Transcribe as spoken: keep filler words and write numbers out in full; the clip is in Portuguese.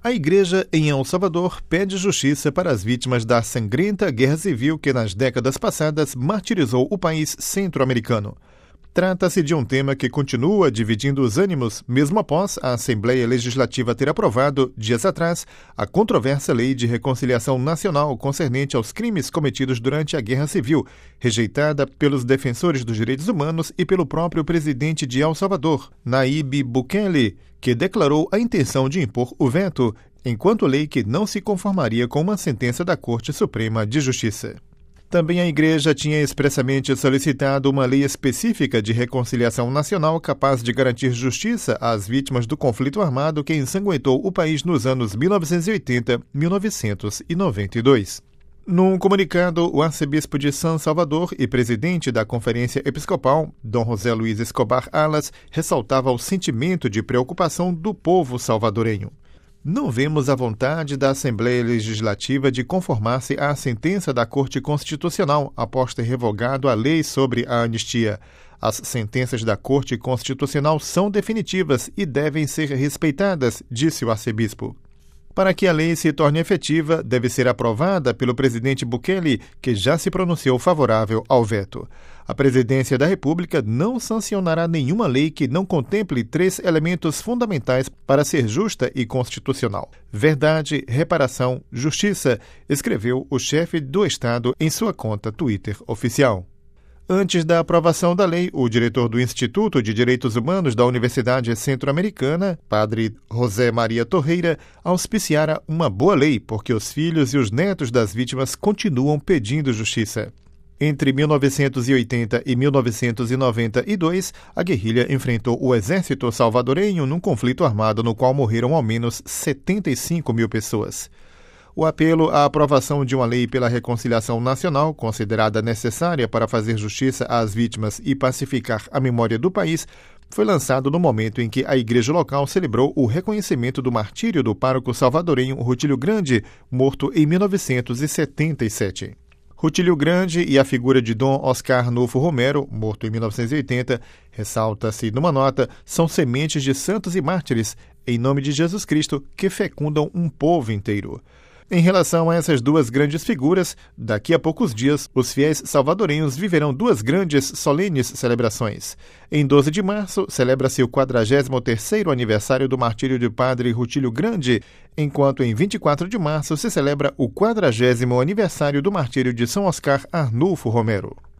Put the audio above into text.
A Igreja em El Salvador pede justiça para as vítimas da sangrenta guerra civil que nas décadas passadas martirizou o país centro-americano. Trata-se de um tema que continua dividindo os ânimos, mesmo após a Assembleia Legislativa ter aprovado, dias atrás, a controversa Lei de Reconciliação Nacional concernente aos crimes cometidos durante a Guerra Civil, rejeitada pelos defensores dos direitos humanos e pelo próprio presidente de El Salvador, Nayib Bukele, que declarou a intenção de impor o veto, enquanto lei que não se conformaria com uma sentença da Corte Suprema de Justiça. Também a Igreja tinha expressamente solicitado uma lei específica de reconciliação nacional capaz de garantir justiça às vítimas do conflito armado que ensanguentou o país nos anos mil novecentos e oitenta a mil novecentos e noventa e dois. Num comunicado, o arcebispo de San Salvador e presidente da Conferência Episcopal, Dom José Luiz Escobar Alas, ressaltava o sentimento de preocupação do povo salvadorenho. Não vemos a vontade da Assembleia Legislativa de conformar-se à sentença da Corte Constitucional após ter revogado a lei sobre a anistia. As sentenças da Corte Constitucional são definitivas e devem ser respeitadas, disse o arcebispo. Para que a lei se torne efetiva, deve ser aprovada pelo presidente Bukele, que já se pronunciou favorável ao veto. A presidência da República não sancionará nenhuma lei que não contemple três elementos fundamentais para ser justa e constitucional: verdade, reparação, justiça, escreveu o chefe do Estado em sua conta Twitter oficial. Antes da aprovação da lei, o diretor do Instituto de Direitos Humanos da Universidade Centro-Americana, padre José Maria Torreira, auspiciara uma boa lei porque os filhos e os netos das vítimas continuam pedindo justiça. Entre mil novecentos e oitenta e mil novecentos e noventa e dois, a guerrilha enfrentou o exército salvadorenho num conflito armado no qual morreram ao menos setenta e cinco mil pessoas. O apelo à aprovação de uma lei pela reconciliação nacional, considerada necessária para fazer justiça às vítimas e pacificar a memória do país, foi lançado no momento em que a igreja local celebrou o reconhecimento do martírio do pároco salvadorenho Rutilio Grande, morto em mil novecentos e setenta e sete. Rutilio Grande e a figura de Dom Oscar Nulfo Romero, morto em mil novecentos e oitenta, ressalta-se numa nota, são sementes de santos e mártires, em nome de Jesus Cristo, que fecundam um povo inteiro. Em relação a essas duas grandes figuras, daqui a poucos dias, os fiéis salvadorenhos viverão duas grandes solenes celebrações. Em doze de março, celebra-se o quadragésimo terceiro aniversário do martírio de padre Rutilio Grande, enquanto em vinte e quatro de março se celebra o quadragésimo aniversário do martírio de São Oscar Arnulfo Romero.